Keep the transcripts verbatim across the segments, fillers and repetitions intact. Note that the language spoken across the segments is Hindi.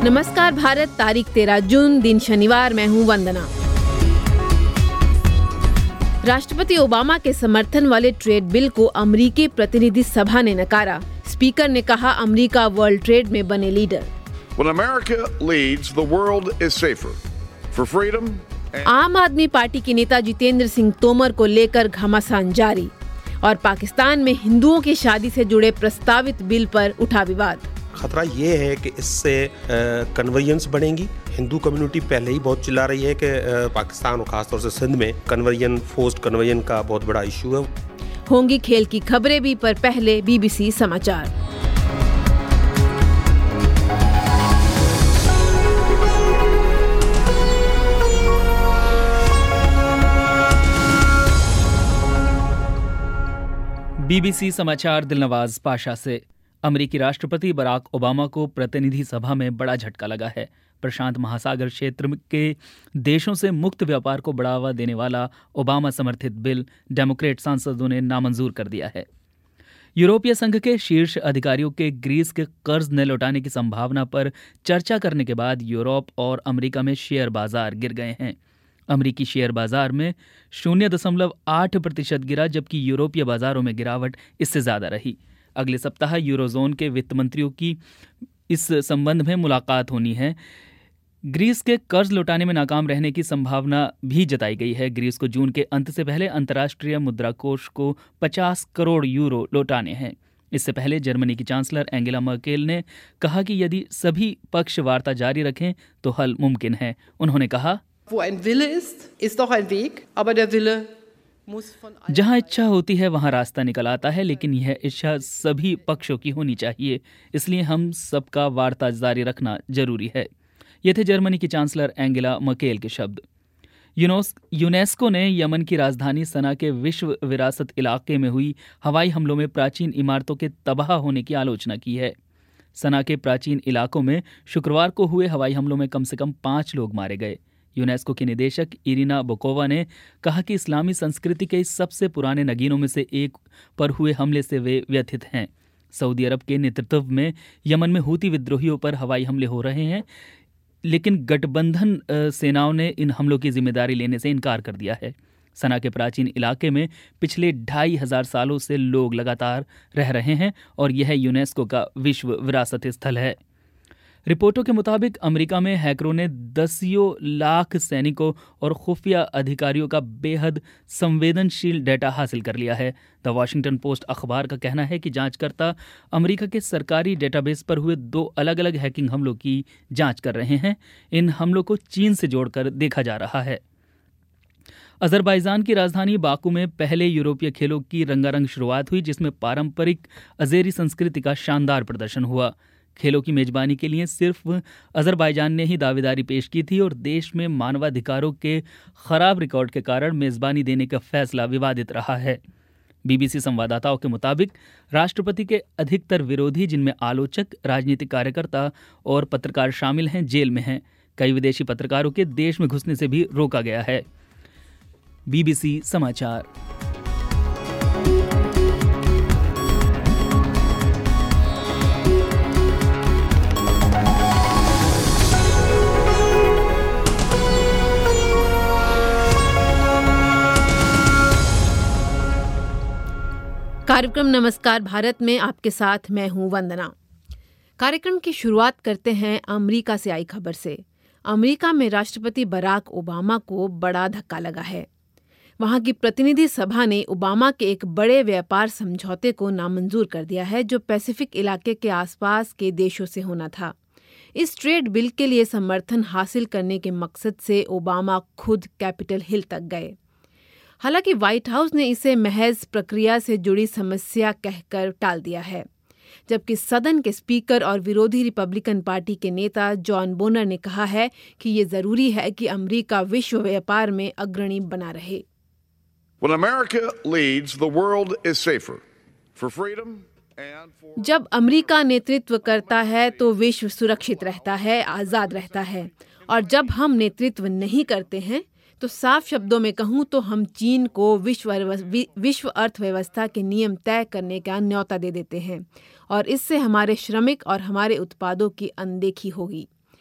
नमस्कार भारत, तारीख तेरह जून, दिन शनिवार। मैं हूं वंदना। राष्ट्रपति ओबामा के समर्थन वाले ट्रेड बिल को अमेरिकी प्रतिनिधि सभा ने नकारा। स्पीकर ने कहा, अमेरिका वर्ल्ड ट्रेड में बने leader. When America leads, the world is safer. For freedom and... आम आदमी पार्टी के नेता जितेंद्र सिंह तोमर को लेकर घमासान जारी और पाकिस्तान में हिंदुओं की शादी से जुड़े प्रस्तावित बिल पर उठा विवाद। खतरा ये है कि इससे कन्वर्जेंस बढ़ेंगी। हिंदू कम्युनिटी पहले ही बहुत चिल्ला रही है कि पाकिस्तान और खासतौर से सिंध में कन्वर्जन, फोर्स्ड कन्वर्जन का बहुत बड़ा इशू है। होंगी खेल की खबरें भी, पर पहले बीबीसी समाचार। बीबीसी समाचार दिलनवाज पाशा से। अमेरिकी राष्ट्रपति बराक ओबामा को प्रतिनिधि सभा में बड़ा झटका लगा है। प्रशांत महासागर क्षेत्र के देशों से मुक्त व्यापार को बढ़ावा देने वाला ओबामा समर्थित बिल डेमोक्रेट सांसदों ने नामंजूर कर दिया है। यूरोपीय संघ के शीर्ष अधिकारियों के ग्रीस के कर्ज न लौटाने की संभावना पर चर्चा करने के बाद यूरोप और अमेरिका में शेयर बाजार गिर गए हैं। अमेरिकी शेयर बाजार में शून्य दशमलव आठ प्रतिशत गिरा, जबकि यूरोपीय बाजारों में गिरावट इससे ज्यादा रही। अगले सप्ताह यूरोजोन के वित्त मंत्रियों की इस संबंध में मुलाकात होनी है। ग्रीस के कर्ज लौटाने में नाकाम रहने की संभावना भी जताई गई है। ग्रीस को जून के अंत से पहले अंतर्राष्ट्रीय मुद्रा कोष को पचास करोड़ यूरो लौटाने हैं। इससे पहले जर्मनी की चांसलर एंगेला मर्केल ने कहा कि यदि सभी पक्ष वार्ता जारी रखें तो हल मुमकिन है। उन्होंने कहा, Wo ein Wille ist, ist doch ein Weg, aber der Wille muss von allen... जहाँ इच्छा होती है वहाँ रास्ता निकल आता है, लेकिन यह इच्छा सभी पक्षों की होनी चाहिए। इसलिए हम सबका वार्ता जारी रखना जरूरी है। ये थे जर्मनी की चांसलर एंगेला मर्केल के शब्द। यूनेस्को ने यमन की राजधानी सना के विश्व विरासत इलाके में हुई हवाई हमलों में प्राचीन इमारतों के तबाह होने की आलोचना की है। सना के प्राचीन इलाकों में शुक्रवार को हुए हवाई हमलों में कम से कम पाँच लोग मारे गए। यूनेस्को की निदेशक इरिना बोकोवा ने कहा कि इस्लामी संस्कृति के सबसे पुराने नगीनों में से एक पर हुए हमले से वे व्यथित हैं। सऊदी अरब के नेतृत्व में यमन में हूती विद्रोहियों पर हवाई हमले हो रहे हैं, लेकिन गठबंधन सेनाओं ने इन हमलों की जिम्मेदारी लेने से इनकार कर दिया है। सना के प्राचीन इलाके में पिछले ढाई हजार सालों से लोग लगातार रह रहे हैं और यह यूनेस्को का विश्व विरासत स्थल है। रिपोर्टों के मुताबिक अमेरिका में हैकरों ने दसियों लाख सैनिकों और खुफिया अधिकारियों का बेहद संवेदनशील डेटा हासिल कर लिया है। द वॉशिंगटन पोस्ट अखबार का कहना है कि जांचकर्ता अमेरिका के सरकारी डेटाबेस पर हुए दो अलग अलग हैकिंग हमलों की जांच कर रहे हैं। इन हमलों को चीन से जोड़कर देखा जा रहा है। अजरबैजान की राजधानी बाकू में पहले यूरोपीय खेलों की रंगारंग शुरुआत हुई, जिसमें पारंपरिक अजेरी संस्कृति का शानदार प्रदर्शन हुआ। खेलों की मेजबानी के लिए सिर्फ अजरबैजान ने ही दावेदारी पेश की थी और देश में मानवाधिकारों के खराब रिकॉर्ड के कारण मेजबानी देने का फैसला विवादित रहा है। बीबीसी संवाददाताओं के मुताबिक राष्ट्रपति के अधिकतर विरोधी, जिनमें आलोचक, राजनीतिक कार्यकर्ता और पत्रकार शामिल हैं, जेल में हैं। कई विदेशी पत्रकारों के देश में घुसने से भी रोका गया है। बीबीसी समाचार। कार्यक्रम नमस्कार भारत में आपके साथ मैं हूं वंदना। कार्यक्रम की शुरुआत करते हैं अमेरिका से आई खबर से। अमेरिका में राष्ट्रपति बराक ओबामा को बड़ा धक्का लगा है। वहां की प्रतिनिधि सभा ने ओबामा के एक बड़े व्यापार समझौते को नामंजूर कर दिया है, जो पैसिफिक इलाके के आसपास के देशों से होना था। इस ट्रेड बिल के लिए समर्थन हासिल करने के मकसद से ओबामा खुद कैपिटल हिल तक गए। हालांकि व्हाइट हाउस ने इसे महज प्रक्रिया से जुड़ी समस्या कहकर टाल दिया है, जबकि सदन के स्पीकर और विरोधी रिपब्लिकन पार्टी के नेता जॉन बोनर ने कहा है कि ये जरूरी है कि अमेरिका विश्व व्यापार में अग्रणी बना रहे। When America leads, the world is safer. For freedom and for... जब अमेरिका नेतृत्व करता है तो विश्व सुरक्षित रहता है, आजाद रहता है, और जब हम नेतृत्व नहीं करते हैं तो साफ शब्दों में कहूं तो हम चीन को विश्व विश्व अर्थव्यवस्था के नियम तय करने का न्योता दे देते हैं और इससे हमारे श्रमिक और हमारे उत्पादों की अनदेखी होगी।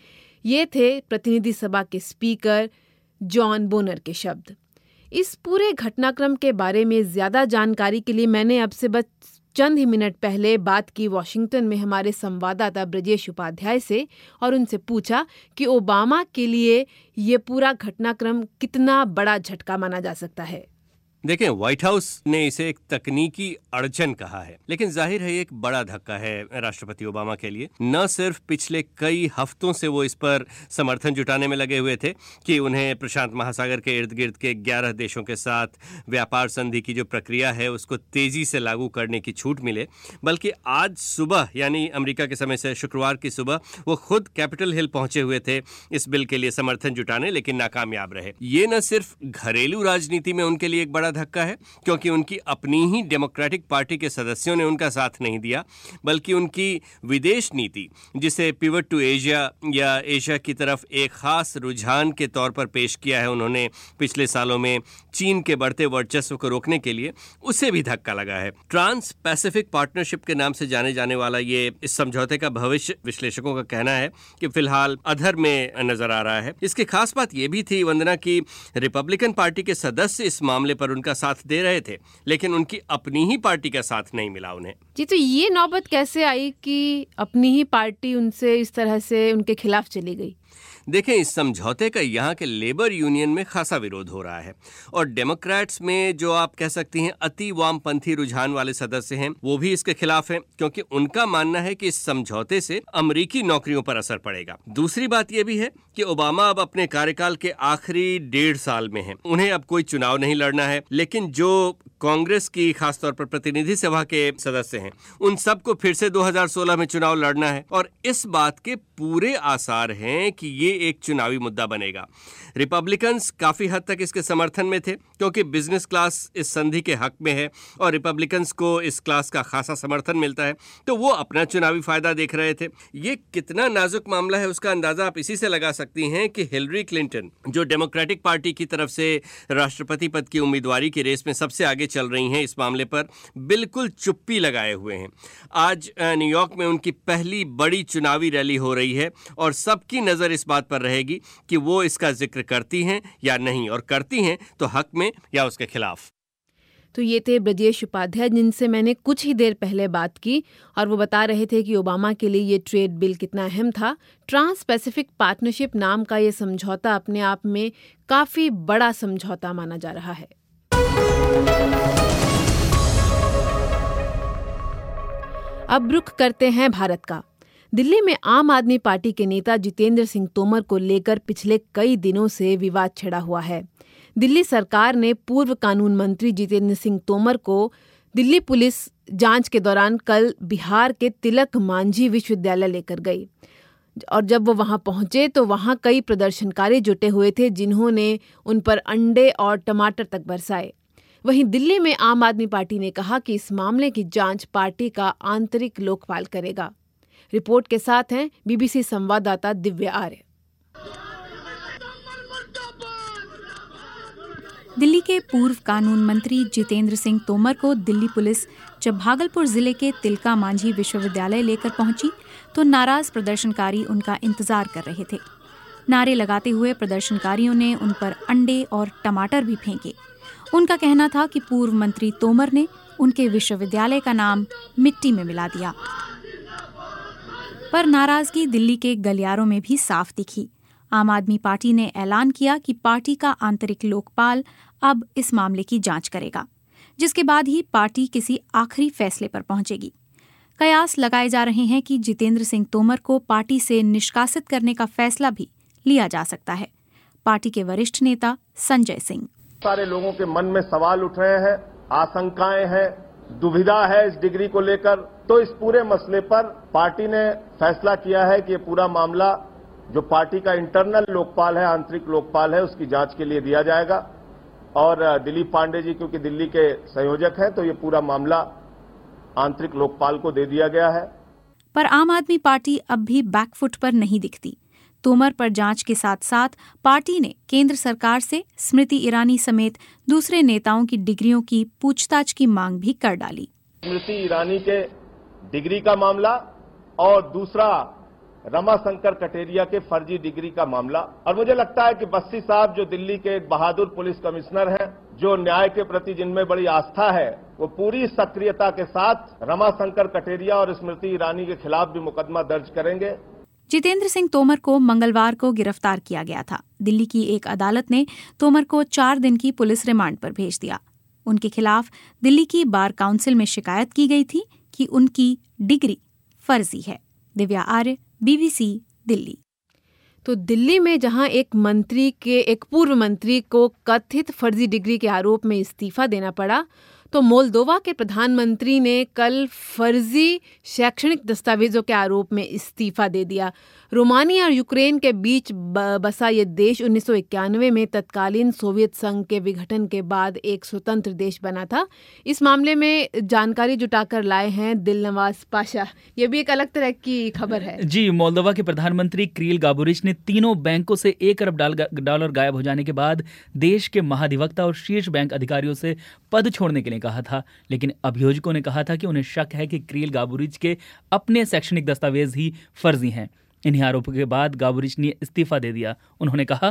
ये थे प्रतिनिधि सभा के स्पीकर जॉन बोनर के शब्द। इस पूरे घटनाक्रम के बारे में ज़्यादा जानकारी के लिए मैंने अब से बस चंद ही मिनट पहले बात की वॉशिंगटन में हमारे संवाददाता ब्रजेश उपाध्याय से और उनसे पूछा कि ओबामा के लिए ये पूरा घटनाक्रम कितना बड़ा झटका माना जा सकता है। देखें, व्हाइट हाउस ने इसे एक तकनीकी अड़चन कहा है, लेकिन जाहिर है एक बड़ा धक्का है राष्ट्रपति ओबामा के लिए। न सिर्फ पिछले कई हफ्तों से वो इस पर समर्थन जुटाने में लगे हुए थे कि उन्हें प्रशांत महासागर के इर्द गिर्द के ग्यारह देशों के साथ व्यापार संधि की जो प्रक्रिया है उसको तेजी से लागू करने की छूट मिले, बल्कि आज सुबह यानी अमेरिका के समय से शुक्रवार की सुबह वो खुद कैपिटल हिल पहुंचे हुए थे इस बिल के लिए समर्थन जुटाने, लेकिन नाकामयाब रहे। ये न सिर्फ घरेलू राजनीति में उनके लिए एक बड़ा धक्का है, क्योंकि उनकी अपनी ही डेमोक्रेटिक पार्टी के सदस्यों ने उनका साथ नहीं दिया, बल्कि उनकी विदेश नीति, जिसे पिवट टू एशिया या एशिया की तरफ एक खास रुझान के तौर पर पेश किया है उन्होंने पिछले सालों में चीन के बढ़ते वर्चस्व को रोकने के लिए, उसे भी धक्का लगा है। ट्रांस पैसिफिक पार्टनरशिप के नाम से जाने जाने वाला ये इस समझौते का भविष्य विश्लेषकों का कहना है कि फिलहाल अधर में नजर आ रहा है। इसकी खास बात यह भी थी वंदना की रिपब्लिकन पार्टी के सदस्य इस मामले पर उनका साथ दे रहे थे, लेकिन उनकी अपनी ही पार्टी का साथ नहीं मिला उन्हें। जी, तो ये नौबत कैसे आई कि अपनी ही पार्टी उनसे इस तरह से उनके खिलाफ चली गई? देखें, इस समझौते का यहाँ के लेबर यूनियन में खासा विरोध हो रहा है और डेमोक्रेट्स में जो आप कह सकती हैं अति वामपंथी रुझान वाले सदस्य हैं वो भी इसके खिलाफ हैं, क्योंकि उनका मानना है कि इस समझौते से अमेरिकी नौकरियों पर असर पड़ेगा। दूसरी बात यह भी है कि ओबामा अब अपने कार्यकाल के आखिरी डेढ़ साल में हैं, उन्हें अब कोई चुनाव नहीं लड़ना है, लेकिन जो कांग्रेस की खासतौर पर प्रतिनिधि सभा के सदस्य हैं उन सबको फिर से दो हज़ार सोलह में चुनाव लड़ना है और इस बात के पूरे आसार हैं कि ये एक चुनावी मुद्दा बनेगा। रिपब्लिकन्स काफी हद तक इसके समर्थन में थे, क्योंकि बिजनेस क्लास इस संधि के हक में है और रिपब्लिकन्स को इस क्लास का खासा समर्थन मिलता है, तो वो अपना चुनावी फायदा देख रहे थे। ये कितना नाजुक मामला है उसका अंदाजा आप इसी से लगा सकती हैं कि हिलरी क्लिंटन, जो डेमोक्रेटिक पार्टी की तरफ से राष्ट्रपति पद की उम्मीदवारी की रेस में सबसे आगे चल रही हैं, इस मामले पर बिल्कुल चुप्पी लगाए हुए हैं। आज न्यूयॉर्क में उनकी पहली बड़ी चुनावी रैली हो रही है और सबकी नजर इस बात पर रहेगी कि वो इसका जिक्र करती हैं या नहीं, और करती हैं तो हक में या उसके खिलाफ। तो ये थे ब्रजेश उपाध्याय, जिनसे मैंने कुछ ही देर पहले बात की और वो बता रहे थे कि ओबामा के लिए ये ट्रेड बिल कितना अहम था। ट्रांस पैसिफिक पार्टनरशिप नाम का ये समझौता अपने आप में काफी बड़ा समझौता माना जा रहा है। अब रुख करते हैं भारत का। दिल्ली में आम आदमी पार्टी के नेता जितेंद्र सिंह तोमर को लेकर पिछले कई दिनों से विवाद छिड़ा हुआ है। दिल्ली सरकार ने पूर्व कानून मंत्री जितेंद्र सिंह तोमर को दिल्ली पुलिस जांच के दौरान कल बिहार के तिलक मांझी विश्वविद्यालय लेकर गई और जब वो वहां पहुंचे तो वहां कई प्रदर्शनकारी जुटे हुए थे, जिन्होंने उन पर अंडे और टमाटर तक बरसाए। वहीं दिल्ली में आम आदमी पार्टी ने कहा कि इस मामले की जांच पार्टी का आंतरिक लोकपाल करेगा। रिपोर्ट के साथ हैं बीबीसी संवाददाता दिव्या आर्य। दिल्ली के पूर्व कानून मंत्री जितेंद्र सिंह तोमर को दिल्ली पुलिस जब भागलपुर जिले के तिलका मांझी विश्वविद्यालय लेकर पहुंची तो नाराज प्रदर्शनकारी उनका इंतजार कर रहे थे। नारे लगाते हुए प्रदर्शनकारियों ने उन पर अंडे और टमाटर भी फेंके। उनका कहना था कि पूर्व मंत्री तोमर ने उनके विश्वविद्यालय का नाम मिट्टी में मिला दिया। पर नाराजगी दिल्ली के गलियारों में भी साफ दिखी। आम आदमी पार्टी ने ऐलान किया कि पार्टी का आंतरिक लोकपाल अब इस मामले की जांच करेगा, जिसके बाद ही पार्टी किसी आखिरी फैसले पर पहुंचेगी। कयास लगाए जा रहे हैं कि जितेंद्र सिंह तोमर को पार्टी से निष्कासित करने का फैसला भी लिया जा सकता है। पार्टी के वरिष्ठ नेता संजय सिंह: सारे लोगों के मन में सवाल उठ रहे हैं, आशंकाएं हैं, दुविधा है इस डिग्री को लेकर, तो इस पूरे मसले पर पार्टी ने फैसला किया है कि ये पूरा मामला जो पार्टी का इंटरनल लोकपाल है, आंतरिक लोकपाल है, उसकी जांच के लिए दिया जाएगा। और दिलीप पांडे जी क्योंकि दिल्ली के संयोजक हैं, तो ये पूरा मामला आंतरिक लोकपाल को दे दिया गया है। पर आम आदमी पार्टी अब भी बैकफुट पर नहीं दिखती। तोमर पर जांच के साथ साथ पार्टी ने केंद्र सरकार से स्मृति ईरानी समेत दूसरे नेताओं की डिग्रियों की पूछताछ की मांग भी कर डाली। स्मृति ईरानी के डिग्री का मामला और दूसरा रमाशंकर कटेरिया के फर्जी डिग्री का मामला। और मुझे लगता है कि बस्सी साहब जो दिल्ली के एक बहादुर पुलिस कमिश्नर हैं, जो न्याय के प्रति जिनमें बड़ी आस्था है, वो पूरी सक्रियता के साथ रमाशंकर कटेरिया और स्मृति ईरानी के खिलाफ भी मुकदमा दर्ज करेंगे। जितेंद्र सिंह तोमर को मंगलवार को गिरफ्तार किया गया था। दिल्ली की एक अदालत ने तोमर को चार दिन की पुलिस रिमांड पर भेज दिया। उनके खिलाफ दिल्ली की बार काउंसिल में शिकायत की गई थी कि उनकी डिग्री फर्जी है। दिव्या आर्य, बीबीसी, दिल्ली। तो दिल्ली में जहां एक मंत्री के एक पूर्व मंत्री को कथित फर्जी डिग्री के आरोप में इस्तीफा देना पड़ा, तो मोल्दोवा के प्रधानमंत्री ने कल फर्जी शैक्षणिक दस्तावेजों के आरोप में इस्तीफा दे दिया। रोमानिया और यूक्रेन के बीच बसा ये देश उन्नीस सौ इक्यानवे में तत्कालीन सोवियत संघ के विघटन के बाद एक स्वतंत्र देश बना था। इस मामले में जानकारी जुटाकर लाए हैं दिलनवाज पाशा। ये भी एक अलग तरह की खबर है। जी, मोल्दोवा के प्रधानमंत्री क्रील गाबुरिच ने तीनों बैंकों से एक अरब डॉलर गायब हो जाने के बाद देश के महाधिवक्ता और शीर्ष बैंक अधिकारियों से पद छोड़ने के लिए कहा था, लेकिन अभियोजकों ने कहा था कि उन्हें शक है कि क्रील गाबुरिच के अपने शैक्षणिक दस्तावेज ही फर्जी हैं। इन्हीं आरोपों के बाद गाबुरिच ने इस्तीफा दे दिया। उन्होंने कहा,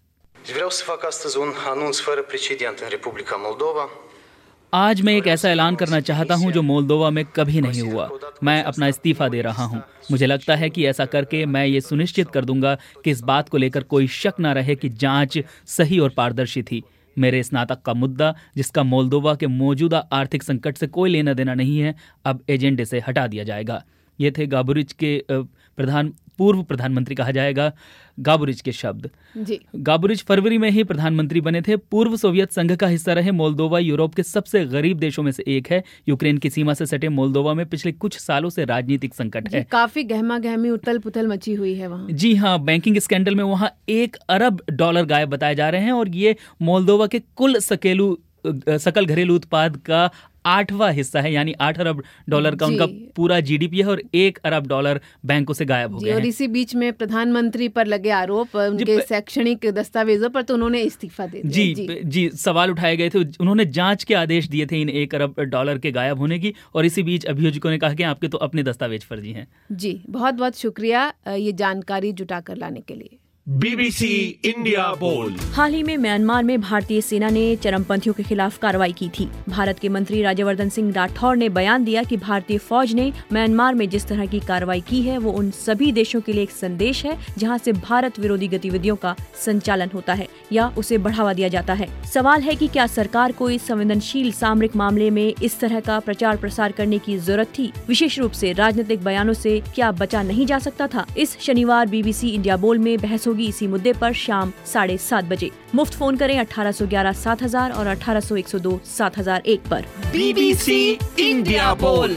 आज मैं एक ऐसा ऐलान करना चाहता हूं जो मोल्दोवा में कभी नहीं हुआ। मैं अपना इस्तीफा दे रहा हूं। मुझे लगता है कि ऐसा करके मैं ये सुनिश्चित कर दूंगा कि इस बात को लेकर कोई शक न रहे कि जांच सही और पारदर्शी थी। मेरे स्नातक का मुद्दा, जिसका मोल्दोवा के मौजूदा आर्थिक संकट से कोई लेना देना नहीं है, अब एजेंडे से हटा दिया जाएगा। ये थे गाबुरिच के प्रधान पूर्व प्रधानमंत्री कहा जाएगा गाबुरिच के शब्द। जी। गाबुरिच फरवरी में ही प्रधानमंत्री बने थे। पूर्व सोवियत संघ का हिस्सा रहे मोल्दोवा यूरोप के सबसे गरीब देशों में से एक है। यूक्रेन की सीमा से सटे मोल्दोवा में पिछले कुछ सालों से राजनीतिक संकट है। काफी गहमा गहमी उथल पुथल मची हुई है वहाँ। जी हाँ, बैंकिंग स्कैंडल में वहाँ एक अरब डॉलर गायब बताए जा रहे हैं और ये मोल्दोवा के कुल सकेलू सकल घरेलू उत्पाद का आठवां हिस्सा है, यानी आठ अरब डॉलर का उनका पूरा जीडीपी है और एक अरब डॉलर बैंकों से गायब हो गए हैं। और इसी बीच में प्रधानमंत्री पर लगे आरोप उनके शैक्षणिक दस्तावेजों पर, तो उन्होंने इस्तीफा दे दिया। जी, जी जी सवाल उठाए गए थे। उन्होंने जांच के आदेश दिए थे इन एक अरब डॉलर के गायब होने की, और इसी बीच अभियोजकों ने कहा कि आपके तो अपने दस्तावेज फर्जी हैं। जी, बहुत बहुत शुक्रिया ये जानकारी जुटाकर लाने के लिए। बीबीसी इंडिया बोल। हाल ही में म्यांमार में भारतीय सेना ने चरमपंथियों के खिलाफ कार्रवाई की थी। भारत के मंत्री राज्यवर्धन सिंह राठौर ने बयान दिया कि भारतीय फौज ने म्यांमार में जिस तरह की कार्रवाई की है वो उन सभी देशों के लिए एक संदेश है जहां से भारत विरोधी गतिविधियों का संचालन होता है या उसे बढ़ावा दिया जाता है। सवाल है कि क्या सरकार को इस संवेदनशील सामरिक मामले में इस तरह का प्रचार प्रसार करने की जरूरत थी? विशेष रूप से राजनीतिक बयानों से क्या बचा नहीं जा सकता था? इस शनिवार बीबीसी इंडिया बोल में बहस होगी इसी मुद्दे पर शाम साढ़े सात बजे। मुफ्त फोन करें अठारह सौ ग्यारह सात हजार और अठारह सौ एक सौ दो सात हजार एक पर। बीबीसी इंडिया बोल।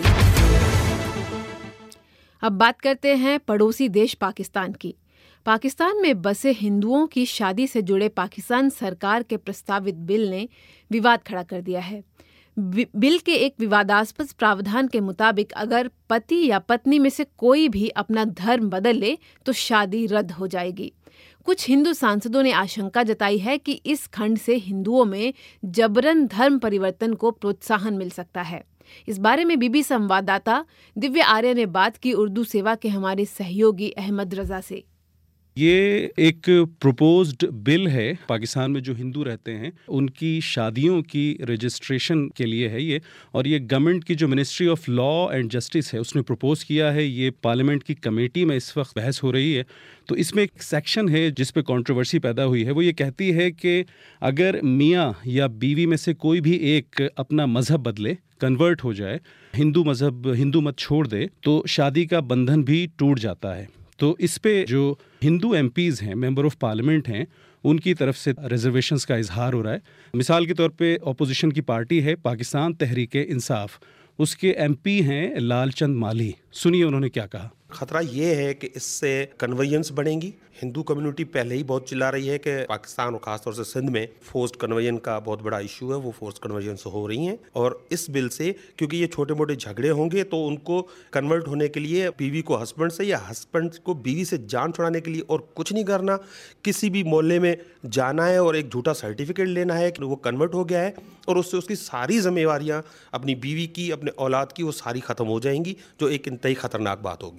अब बात करते हैं पड़ोसी देश पाकिस्तान की। पाकिस्तान में बसे हिंदुओं की शादी से जुड़े पाकिस्तान सरकार के प्रस्तावित बिल ने विवाद खड़ा कर दिया है। बिल के एक विवादास्पद प्रावधान के मुताबिक अगर पति या पत्नी में से कोई भी अपना धर्म बदल ले तो शादी रद्द हो जाएगी। कुछ हिंदू सांसदों ने आशंका जताई है कि इस खंड से हिंदुओं में जबरन धर्म परिवर्तन को प्रोत्साहन मिल सकता है। इस बारे में बीबीसी संवाददाता दिव्या आर्य ने बात की उर्दू सेवा के हमारे सहयोगी अहमद रजा से। ये एक प्रोपोज्ड बिल है। पाकिस्तान में जो हिंदू रहते हैं उनकी शादियों की रजिस्ट्रेशन के लिए है ये, और ये गवर्नमेंट की जो ministry of law and justice है उसने प्रपोज किया है। ये पार्लियामेंट की कमेटी में इस वक्त बहस हो रही है। तो इसमें एक सेक्शन है जिस पे कंट्रोवर्सी पैदा हुई है। वो ये कहती है कि अगर मियाँ या बीवी में से कोई भी एक अपना मजहब बदले, कन्वर्ट हो जाए, हिंदू मजहब हिंदू मत छोड़ दे, तो शादी का बंधन भी टूट जाता है। तो इस पे जो हिंदू एमपीज़ हैं, मेंबर ऑफ पार्लियामेंट हैं, उनकी तरफ से रिजर्वेशंस का इजहार हो रहा है। मिसाल के तौर पे ऑपोजिशन की पार्टी है पाकिस्तान तहरीक इंसाफ, उसके एमपी हैं लालचंद माली। सुनिए उन्होंने क्या कहा। खतरा ये है कि इससे कन्वर्जेंस बढ़ेंगी। हिंदू कम्युनिटी पहले ही बहुत चिल्ला रही है कि पाकिस्तान और खासतौर से सिंध में फोर्स्ड कन्वर्जन का बहुत बड़ा इशू है, वो फोर्स्ड कन्वर्जन हो रही हैं। और इस बिल से क्योंकि ये छोटे मोटे झगड़े होंगे तो उनको कन्वर्ट होने के लिए बीवी को हस्बैंड से या हस्बैंड को बीवी से जान छुड़ाने के लिए और कुछ नहीं करना, किसी भी मोहल्ले में जाना है और एक झूठा सर्टिफिकेट लेना है कि वो कन्वर्ट हो गया है, और उससे उसकी सारी जिम्मेवारियाँ अपनी बीवी की, अपने औलाद की, वो सारी ख़त्म हो जाएंगी, जो एक इंतहाई खतरनाक बात होगी।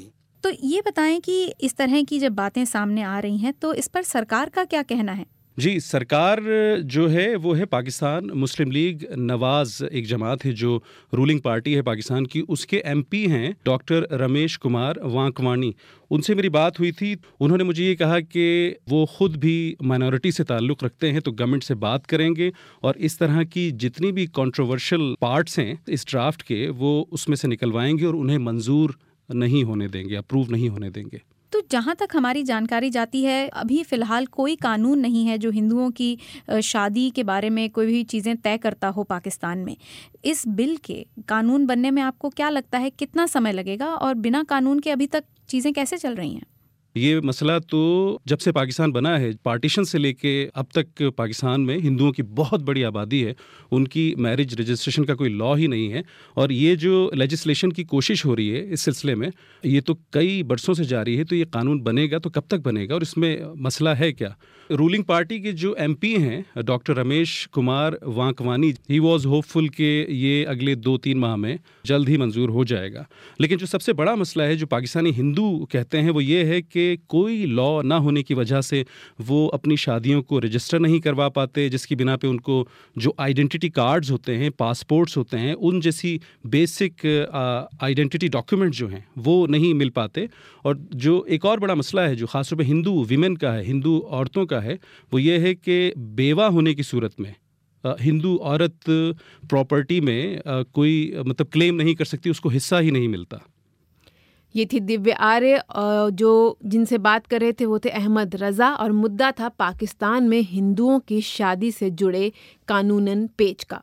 तो ये बताएं कि इस तरह की जब बातें सामने आ रही हैं तो इस पर सरकार का क्या कहना है? जी, सरकार जो है वो है पाकिस्तान मुस्लिम लीग नवाज़, एक जमात है जो रूलिंग पार्टी है पाकिस्तान की, उसके एमपी हैं डॉक्टर रमेश कुमार वांकवानी। उनसे मेरी बात हुई थी, उन्होंने मुझे ये कहा कि वो ख़ुद भी माइनॉरिटी से ताल्लुक़ रखते हैं, तो गवर्नमेंट से बात करेंगे और इस तरह की जितनी भी कंट्रोवर्शियल पार्ट्स हैं इस ड्राफ्ट के, वो उसमें से निकलवाएंगे और उन्हें मंजूर नहीं होने देंगे, अप्रूव नहीं होने देंगे। तो जहाँ तक हमारी जानकारी जाती है, अभी फ़िलहाल कोई कानून नहीं है जो हिंदुओं की शादी के बारे में कोई भी चीज़ें तय करता हो पाकिस्तान में। इस बिल के कानून बनने में आपको क्या लगता है कितना समय लगेगा, और बिना कानून के अभी तक चीज़ें कैसे चल रही हैं? ये मसला तो जब से पाकिस्तान बना है, पार्टीशन से लेके अब तक पाकिस्तान में हिंदुओं की बहुत बड़ी आबादी है, उनकी मैरिज रजिस्ट्रेशन का कोई लॉ ही नहीं है। और ये जो लेजिस्लेशन की कोशिश हो रही है इस सिलसिले में, ये तो कई बरसों से जारी है। तो ये कानून बनेगा तो कब तक बनेगा, और इसमें मसला है क्या? रूलिंग पार्टी के जो एमपी हैं doctor Ramesh Kumar Vankwani, he was hopeful कि ये अगले दो तीन माह में जल्द ही मंजूर हो जाएगा। लेकिन जो सबसे बड़ा मसला है जो पाकिस्तानी हिंदू कहते हैं वो ये है कि कोई लॉ ना होने की वजह से वो अपनी शादियों को रजिस्टर नहीं करवा पाते, जिसकी बिना पे उनको जो आइडेंटिटी कार्ड्स होते हैं, पासपोर्ट्स होते हैं, उन जैसी बेसिक आइडेंटिटी डॉक्यूमेंट जो हैं वो नहीं मिल पाते। और जो एक और बड़ा मसला है जो ख़ास तौर पे हिंदू वीमेन का है, हिंदू औरतों का है, वो ये है कि बेवा होने की सूरत में हिंदू औरत प्रॉपर्टी में आ, कोई मतलब क्लेम नहीं कर सकती, उसको हिस्सा ही नहीं मिलता। ये थी दिव्य आर्य, जो जिनसे बात कर रहे थे वो थे अहमद रज़ा, और मुद्दा था पाकिस्तान में हिंदुओं की शादी से जुड़े कानूनन पेच का।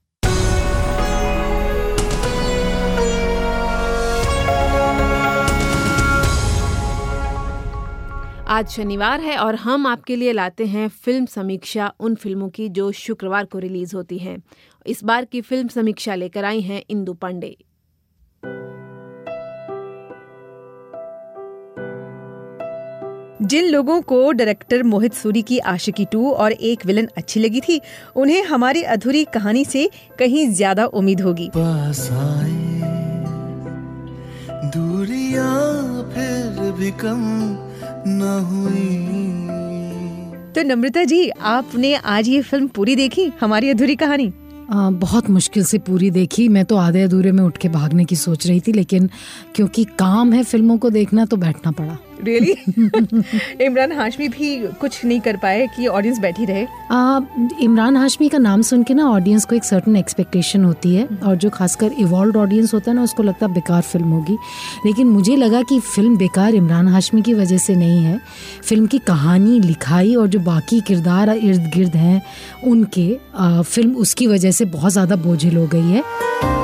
आज शनिवार है और हम आपके लिए लाते हैं फिल्म समीक्षा उन फिल्मों की जो शुक्रवार को रिलीज होती हैं। इस बार की फिल्म समीक्षा लेकर आई हैं इंदु पांडे। जिन लोगों को डायरेक्टर मोहित सूरी की आशिकी टू और एक विलन अच्छी लगी थी, उन्हें हमारी अधूरी कहानी से कहीं ज्यादा उम्मीद होगी। पास आए दूरियां फिर भी कम न हुई। तो नम्रता जी, आपने आज ये फिल्म पूरी देखी, हमारी अधूरी कहानी? आ, बहुत मुश्किल से पूरी देखी। मैं तो आधे अधूरे में उठ के भागने की सोच रही थी, लेकिन क्योंकि काम है फिल्मों को देखना तो बैठना पड़ा। रियली? इमरान हाशमी भी कुछ नहीं कर पाए कि ऑडियंस बैठी रहे? आ, इमरान हाशमी का नाम सुन के ना ऑडियंस को एक सर्टेन एक्सपेक्टेशन होती है, और जो खासकर इवॉल्व्ड ऑडियंस होता है ना, उसको लगता है बेकार फिल्म होगी। लेकिन मुझे लगा कि फिल्म बेकार इमरान हाशमी की वजह से नहीं है, फिल्म की कहानी, लिखाई और जो बाकी किरदार इर्द गिर्द हैं उनके, आ, फिल्म उसकी वजह से बहुत ज़्यादा बोझिल हो गई है।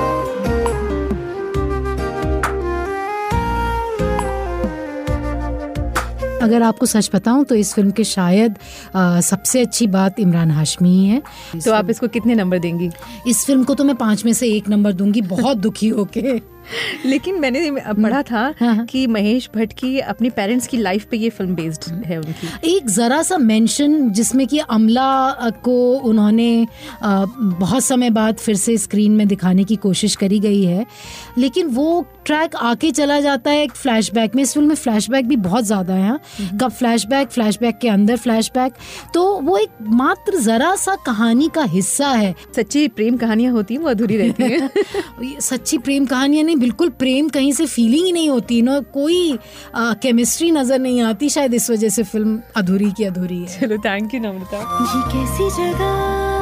अगर आपको सच बताऊं तो इस फिल्म के शायद आ, सबसे अच्छी बात इमरान हाशमी ही है। तो आप इसको कितने नंबर देंगी? इस फिल्म को तो मैं पाँच में से एक नंबर दूंगी, बहुत दुखी होके। लेकिन मैंने पढ़ा था हाँ। कि महेश भट्ट की अपने पेरेंट्स की लाइफ पे ये फिल्म बेस्ड है उनकी। एक ज़रा सा मेंशन जिसमें कि अमला को उन्होंने बहुत समय बाद फिर से स्क्रीन में दिखाने की कोशिश करी गई है, लेकिन वो ट्रैक आके चला जाता है एक फ्लैशबैक में। इस फिल्म में फ्लैशबैक भी बहुत ज़्यादा है, कब फ्लैशबैक, फ्लैशबैक के अंदर फ्लैशबैक, तो वो एक मात्र ज़रा सा कहानी का हिस्सा है। सच्ची प्रेम कहानियाँ होती हैं वो अधूरी रहती हैं। सच्ची प्रेम कहानियाँ नहीं, बिल्कुल प्रेम कहीं से फीलिंग ही नहीं होती ना, कोई केमिस्ट्री नजर नहीं आती, शायद इस वजह से फिल्म अधूरी की अधूरी है। चलो, थैंक यू नम्रता। ये कैसी जगह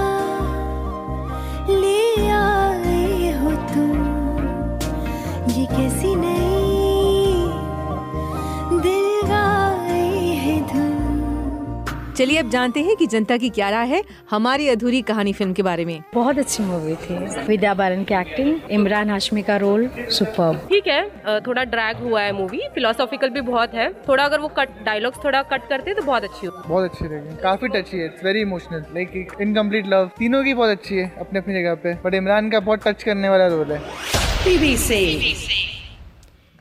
ले आए हो तुम, ये कैसी नई दिल गाए है धुन। चलिए अब जानते हैं कि जनता की क्या राय है हमारी अधूरी कहानी फिल्म के बारे में। बहुत अच्छी मूवी थी, विद्या बालन की एक्टिंग, इमरान हाशमी का रोल सुपर्ब। ठीक है, थोड़ा ड्रैग हुआ है मूवी, फिलोसॉफिकल भी बहुत है, थोड़ा अगर वो कट डायलॉग्स थोड़ा कट करते तो बहुत अच्छी होती। बहुत अच्छी लगी, काफी टची है, it's very emotional, like incomplete love. तीनों की बहुत अच्छी है अपनी अपनी जगह पे, बट इमरान का बहुत टच करने वाला रोल है। टीवी से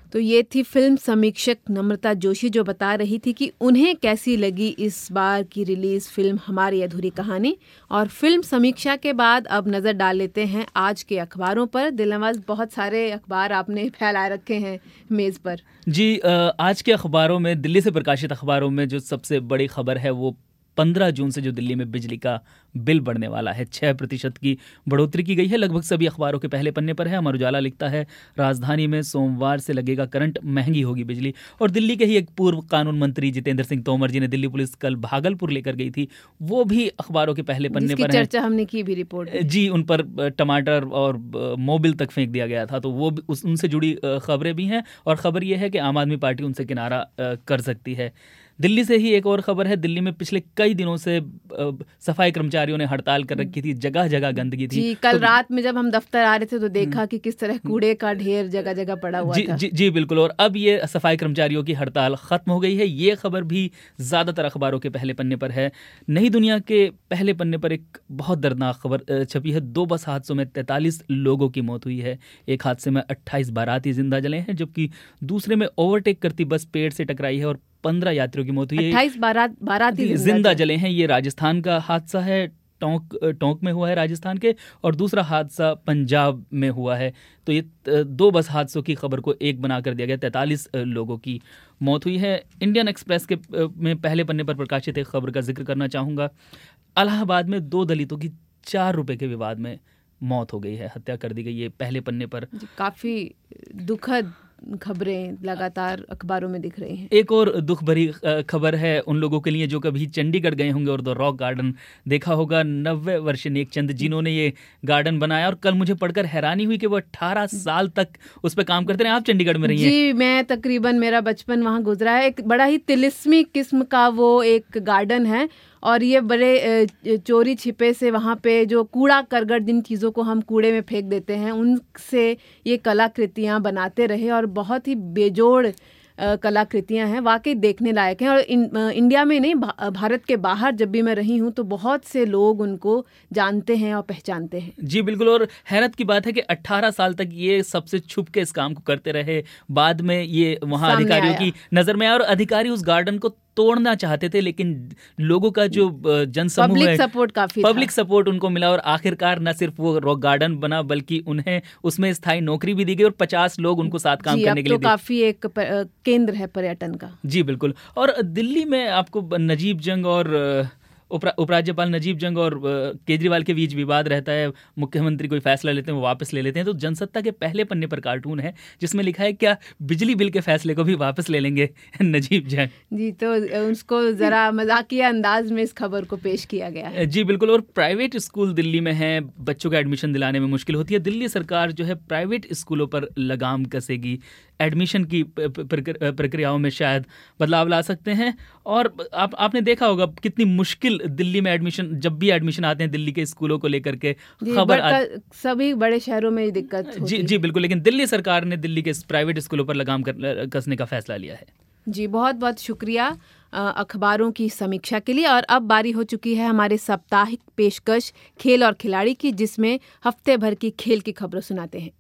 तो ये थी फिल्म समीक्षक नम्रता जोशी जो बता रही थी कि उन्हें कैसी लगी इस बार की रिलीज फिल्म हमारी अधूरी कहानी। और फिल्म समीक्षा के बाद अब नज़र डाल लेते हैं आज के अखबारों पर। दिलनवाज, बहुत सारे अखबार आपने फैलाए रखे हैं मेज़ पर। जी, आज के अखबारों में, दिल्ली से प्रकाशित अखबारों में जो सबसे बड़ी खबर है वो पंद्रह जून से जो दिल्ली में बिजली का बिल बढ़ने वाला है, छः प्रतिशत की बढ़ोतरी की गई है। लगभग सभी अखबारों के पहले पन्ने पर है। अमर उजाला लिखता है राजधानी में सोमवार से लगेगा करंट, महंगी होगी बिजली। और दिल्ली के ही एक पूर्व कानून मंत्री जितेंद्र सिंह तोमर जी ने दिल्ली पुलिस कल भागलपुर लेकर गई थी, वो भी अखबारों के पहले पन्ने पर है। चर्चा हमने की भी रिपोर्ट जी, उन पर टमाटर और मोबिल तक फेंक दिया गया था, तो वो उनसे जुड़ी खबरें भी हैं। और खबर ये है कि आम आदमी पार्टी उनसे किनारा कर सकती है। दिल्ली से ही एक और खबर है, दिल्ली में पिछले कई दिनों से सफाई कर्मचारियों ने हड़ताल कर रखी थी, जगह जगह गंदगी थी। जी, कल तो, रात में जब हम दफ्तर आ रहे थे तो देखा कि किस तरह कूड़े का ढेर जगह जगह पड़ा हुआ जी, था। जी जी बिल्कुल। और अब ये सफाई कर्मचारियों की हड़ताल खत्म हो गई है। ये खबर भी ज़्यादातर अखबारों के पहले पन्ने पर है। नई दुनिया के पहले पन्ने पर एक बहुत दर्दनाक खबर छपी है। दो बस हादसों में तैंतालीस लोगों की मौत हुई है। एक हादसे में अट्ठाईस बाराती जिंदा जले हैं, जबकि दूसरे में ओवरटेक करती बस पेड़ से टकराई है और पंद्रह यात्रियों की मौत हुई है। अट्ठाईस बाराती जिंदा जले हैं। ये राजस्थान का हादसा है, टोंक टोंक में हुआ है राजस्थान के, और दूसरा हादसा पंजाब में हुआ है। तो ये दो बस हादसों की खबर को एक बना कर दिया गया। तैंतालीस लोगों की मौत हुई है। इंडियन एक्सप्रेस के में पहले पन्ने पर प्रकाशित एक खबर का जिक्र करना चाहूँगा। इलाहाबाद में दो दलितों की चार रुपए के विवाद में मौत हो गई है, हत्या कर दी गई है। पहले पन्ने पर काफ़ी दुखद खबरें लगातार अखबारों में दिख रही हैं। एक और दुख भरी खबर है उन लोगों के लिए जो कभी चंडीगढ़ गए होंगे और द रॉक गार्डन देखा होगा। नब्बे वर्षीय नेकचंद जिन्होंने ये गार्डन बनाया, और कल मुझे पढ़कर हैरानी हुई कि वो अठारह साल तक उस पर काम करते रहे। आप चंडीगढ़ में रही हैं? जी, मैं तकरीबन, मेरा बचपन वहाँ गुजरा है। एक बड़ा ही तिलिस्मी किस्म का वो एक गार्डन है, और ये बड़े चोरी छिपे से वहाँ पे जो कूड़ा करकट, जिन चीज़ों को हम कूड़े में फेंक देते हैं, उनसे ये कलाकृतियाँ बनाते रहे, और बहुत ही बेजोड़ कलाकृतियाँ हैं, वाकई देखने लायक हैं। और इन, इंडिया में नहीं, भा, भारत के बाहर जब भी मैं रही हूँ तो बहुत से लोग उनको जानते हैं और पहचानते हैं। जी बिल्कुल। और हैरत की बात है कि अठारह साल तक ये सबसे छुप के इस काम को करते रहे। बाद में ये वहाँ अधिकारियों की नज़र में आया, और अधिकारी उस गार्डन को तोड़ना चाहते थे, लेकिन लोगों का जो जनसमूह है, सपोर्ट काफी पब्लिक सपोर्ट उनको मिला, और आखिरकार न सिर्फ वो रॉक गार्डन बना बल्कि उन्हें उसमें स्थायी नौकरी भी दी गई, और पचास लोग उनको साथ काम करने के लिए। तो काफी एक केंद्र है पर्यटन का। जी बिल्कुल। और दिल्ली में आपको नजीब जंग और उपरा उपराज्यपाल नजीब जंग और केजरीवाल के बीच विवाद रहता है। मुख्यमंत्री कोई फैसला लेते हैं, वो वापस ले लेते हैं। तो जनसत्ता के पहले पन्ने पर कार्टून है जिसमें लिखा है, क्या बिजली बिल के फैसले को भी वापस ले लेंगे नजीब जंग? जी, तो उसको जरा मजाकिया अंदाज में इस खबर को पेश किया गया है। जी बिल्कुल। और प्राइवेट स्कूल दिल्ली में हैं, बच्चों का एडमिशन दिलाने में मुश्किल होती है। दिल्ली सरकार जो है प्राइवेट स्कूलों पर लगाम कसेगी। एडमिशन की प्रक्रियाओं में शायद बदलाव ला सकते हैं। और आप आपने देखा होगा कितनी मुश्किल दिल्ली में एडमिशन, जब भी एडमिशन आते हैं दिल्ली के स्कूलों को लेकर के खबर आ... सभी बड़े शहरों में दिक्कत होती जी जी बिल्कुल। लेकिन दिल्ली सरकार ने दिल्ली के प्राइवेट स्कूलों पर लगाम कर, कसने का फैसला लिया है। जी, बहुत बहुत शुक्रिया अखबारों की समीक्षा के लिए। और अब बारी हो चुकी है हमारे साप्ताहिक पेशकश खेल और खिलाड़ी की, जिसमें हफ्ते भर की खेल की खबरें सुनाते हैं।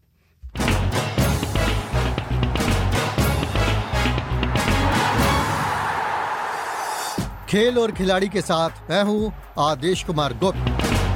खेल और खिलाड़ी के साथ मैं हूं आदेश कुमार गुप्त।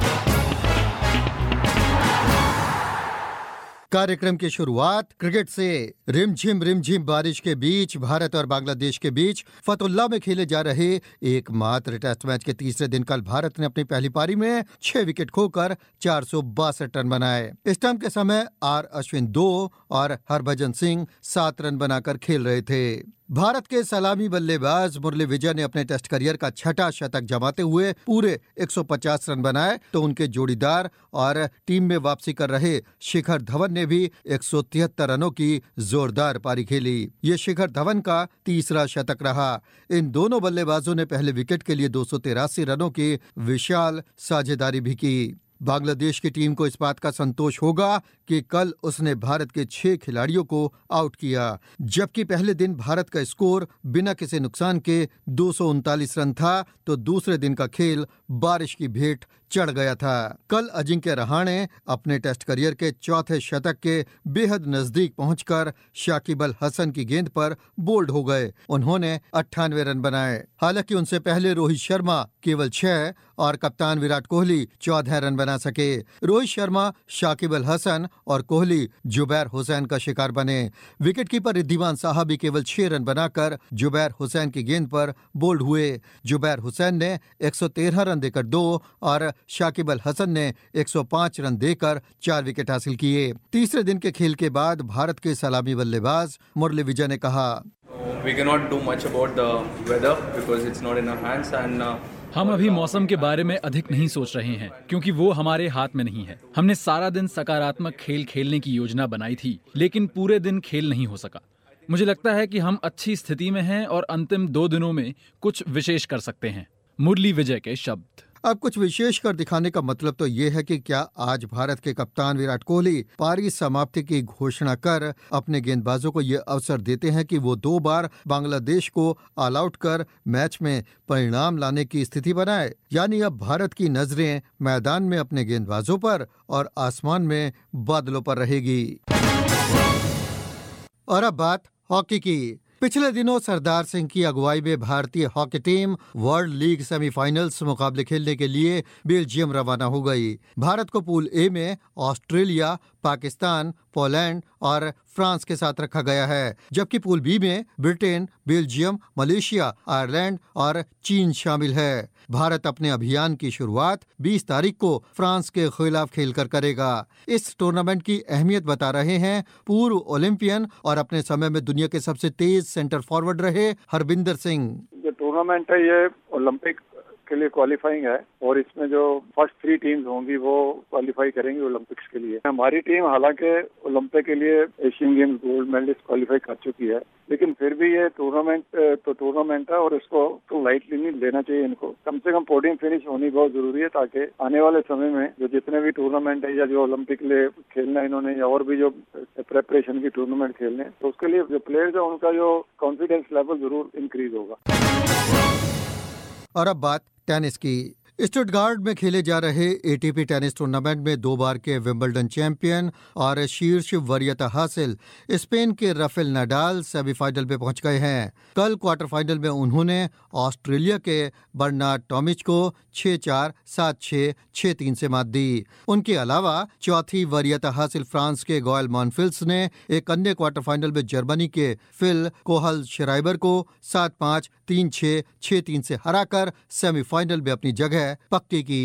कार्यक्रम की शुरुआत क्रिकेट से। रिमझिम रिमझिम बारिश के बीच भारत और बांग्लादेश के बीच फतुल्ला में खेले जा रहे एकमात्र टेस्ट मैच के तीसरे दिन कल भारत ने अपनी पहली पारी में छह विकेट खोकर चार सौ बासठ रन बनाए। स्टंप के समय आर अश्विन दो और हरभजन सिंह सात रन बनाकर खेल रहे थे। भारत के सलामी बल्लेबाज मुरली विजय ने अपने टेस्ट करियर का छठा शतक जमाते हुए पूरे एक सौ पचास रन बनाए, तो उनके जोड़ीदार और टीम में वापसी कर रहे शिखर धवन ने भी एक सौ तिहत्तर रनों की जोरदार पारी खेली। ये शिखर धवन का तीसरा शतक रहा। इन दोनों बल्लेबाजों ने पहले विकेट के लिए दो सौ तिरासी रनों की विशाल साझेदारी भी की। बांग्लादेश की टीम को इस बात का संतोष होगा कि कल उसने भारत के छह खिलाड़ियों को आउट किया, जबकि पहले दिन भारत का स्कोर बिना किसी नुकसान के दो सौ उनतालीस रन था, तो दूसरे दिन का खेल बारिश की भेंट चढ़ गया था। कल अजिंक्य रहाणे अपने टेस्ट करियर के चौथे शतक के बेहद नजदीक पहुंचकर शाकिब अल हसन की गेंद पर बोल्ड हो गए। उन्होंने अट्ठानवे रन बनाए। हालांकि उनसे पहले रोहित शर्मा केवल छह और कप्तान विराट कोहली चौदह रन बना सके। रोहित शर्मा, शाकिब अल हसन और कोहली जुबैर हुसैन का शिकार बने। विकेटकीपर रिद्धिमान साहा भी केवल छह रन बनाकर जुबैर हुसैन की गेंद पर बोल्ड हुए। जुबैर हुसैन ने एक सौ तेरह रन देकर दो और शाकिब अल हसन ने एक सौ पाँच रन देकर चार विकेट हासिल किए। तीसरे दिन के खेल के बाद भारत के सलामी बल्लेबाज मुरली विजय ने कहा, We cannot do much about the weather because it's not in our hands and uh, हम अभी मौसम के बारे में अधिक नहीं सोच रहे हैं क्योंकि वो हमारे हाथ में नहीं है। हमने सारा दिन सकारात्मक खेल खेलने की योजना बनाई थी, लेकिन पूरे दिन खेल नहीं हो सका। मुझे लगता है कि हम अच्छी स्थिति में हैं और अंतिम दो दिनों में कुछ विशेष कर सकते हैं। मुरली विजय के शब्द। अब कुछ विशेष कर दिखाने का मतलब तो ये है कि क्या आज भारत के कप्तान विराट कोहली पारी समाप्ति की घोषणा कर अपने गेंदबाजों को ये अवसर देते हैं कि वो दो बार बांग्लादेश को ऑल आउट कर मैच में परिणाम लाने की स्थिति बनाए। यानी अब भारत की नजरें मैदान में अपने गेंदबाजों पर और आसमान में बादलों पर रहेगी। और अब बात हॉकी की। पिछले दिनों सरदार सिंह की अगुवाई में भारतीय hockey team world league semifinals मुकाबले खेलने के लिए बेल्जियम रवाना हो गई। भारत को पूल ए में ऑस्ट्रेलिया, पाकिस्तान, पोलैंड और फ्रांस के साथ रखा गया है, जबकि पूल बी में ब्रिटेन, बेल्जियम, मलेशिया, आयरलैंड और चीन शामिल है। भारत अपने अभियान की शुरुआत बीस तारीख को फ्रांस के खिलाफ खेलकर करेगा। इस टूर्नामेंट की अहमियत बता रहे हैं पूर्व ओलंपियन और अपने समय में दुनिया के सबसे तेज सेंटर फॉरवर्ड रहे हरबिंदर सिंह। जो टूर्नामेंट है ये ओलंपिक के लिए क्वालिफाइंग है और इसमें जो फर्स्ट थ्री टीम्स होंगी वो क्वालिफाई करेंगे ओलंपिक्स के लिए। हमारी टीम हालांकि ओलंपिक के लिए Asian Games gold medallist qualify कर चुकी है, लेकिन फिर भी ये टूर्नामेंट तो टूर्नामेंट है और इसको तो लाइटली नहीं लेना चाहिए। इनको कम से कम पोडियम फिनिश होनी बहुत जरूरी है ताकि आने वाले समय में जो जितने भी टूर्नामेंट है या जो ओलंपिक के लिए खेलना इन्होंने या और भी जो प्रेपरेशन की टूर्नामेंट खेलने तो उसके लिए जो प्लेयर्स है उनका जो कॉन्फिडेंस लेवल जरूर इंक्रीज होगा। और अब बात टेनिस की। स्टुटगार्ट में खेले जा रहे एटीपी टेनिस टूर्नामेंट में दो बार के विंबलडन चैंपियन और शीर्ष वरीयता हासिल स्पेन के राफेल नाडाल सेमीफाइनल में पहुंच गए हैं। कल क्वार्टर फाइनल में उन्होंने ऑस्ट्रेलिया के बर्नार्ड टॉमिच को छह चार, सात छह, छह तीन से मात दी। उनके अलावा चौथी वरीयता हासिल फ्रांस के गोयल मॉनफिल्स ने एक अन्य क्वार्टर फाइनल में जर्मनी के फिल कोहल श्राइबर को सात पाँच, तीन छह, छह तीन से हराकर सेमीफाइनल में अपनी जगह पक्की की।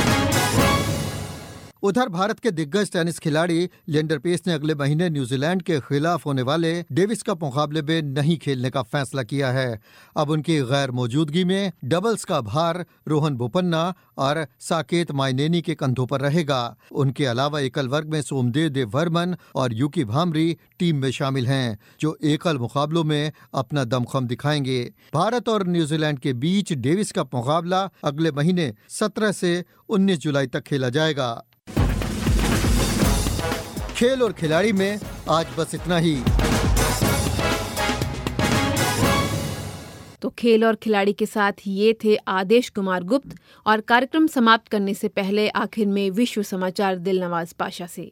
उधर भारत के दिग्गज टेनिस खिलाड़ी लिएंडर पेस ने अगले महीने न्यूजीलैंड के खिलाफ होने वाले डेविस कप मुकाबले में नहीं खेलने का फैसला किया है। अब उनकी गैर मौजूदगी में डबल्स का भार रोहन बोपन्ना और साकेत माइनेनी के कंधों पर रहेगा। उनके अलावा एकल वर्ग में सोमदेव देववर्मन और यूकी भामरी टीम में शामिल हैं, जो एकल मुकाबलों में अपना दमखम दिखाएंगे। भारत और न्यूजीलैंड के बीच डेविस कप मुकाबला अगले महीने सत्रह से उन्नीस जुलाई तक खेला जाएगा। खेल और खिलाड़ी में आज बस इतना ही। तो खेल और खिलाड़ी के साथ ये थे आदेश कुमार गुप्त और कार्यक्रम समाप्त करने से पहले आखिर में विश्व समाचार दिलनवाज पाशा से।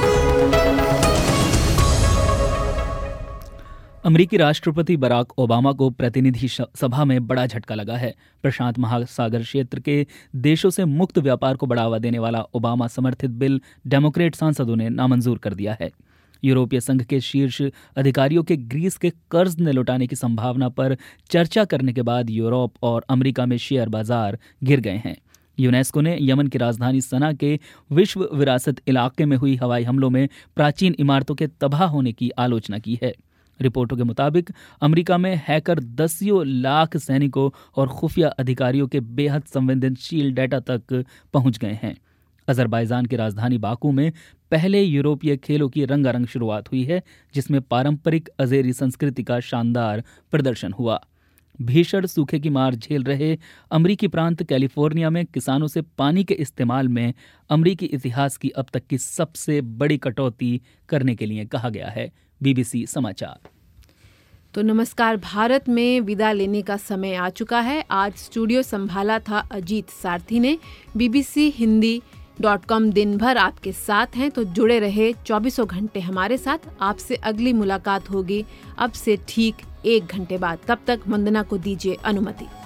अमेरिकी राष्ट्रपति बराक ओबामा को प्रतिनिधि सभा में बड़ा झटका लगा है। प्रशांत महासागर क्षेत्र के देशों से मुक्त व्यापार को बढ़ावा देने वाला ओबामा समर्थित बिल डेमोक्रेट सांसदों ने नामंजूर कर दिया है। यूरोपीय संघ के शीर्ष अधिकारियों के ग्रीस के कर्ज न लौटाने की संभावना पर चर्चा करने के बाद यूरोप और अमेरिका में शेयर बाजार गिर गए हैं। यूनेस्को ने यमन की राजधानी सना के विश्व विरासत इलाके में हुई हवाई हमलों में प्राचीन इमारतों के तबाह होने की आलोचना की है। रिपोर्टों के मुताबिक अमेरिका में हैकर दसियों लाख सैनिकों और खुफिया अधिकारियों के बेहद संवेदनशील डेटा तक पहुंच गए हैं। अजरबैजान की राजधानी बाकू में पहले यूरोपीय खेलों की रंगारंग शुरुआत हुई है, जिसमें पारंपरिक अजेरी संस्कृति का शानदार प्रदर्शन हुआ। भीषण सूखे की मार झेल रहे अमेरिकी प्रांत कैलिफोर्निया में किसानों से पानी के इस्तेमाल में अमेरिकी इतिहास की अब तक की सबसे बड़ी कटौती करने के लिए कहा गया है। बीबीसी समाचार। तो नमस्कार भारत में विदा लेने का समय आ चुका है। आज स्टूडियो संभाला था अजीत सारथी ने। बीबीसी हिंदी डॉट कॉम दिन भर आपके साथ हैं, तो जुड़े रहे चौबीसों घंटे हमारे साथ। आपसे अगली मुलाकात होगी अब से ठीक एक घंटे बाद। तब तक वंदना को दीजिए अनुमति।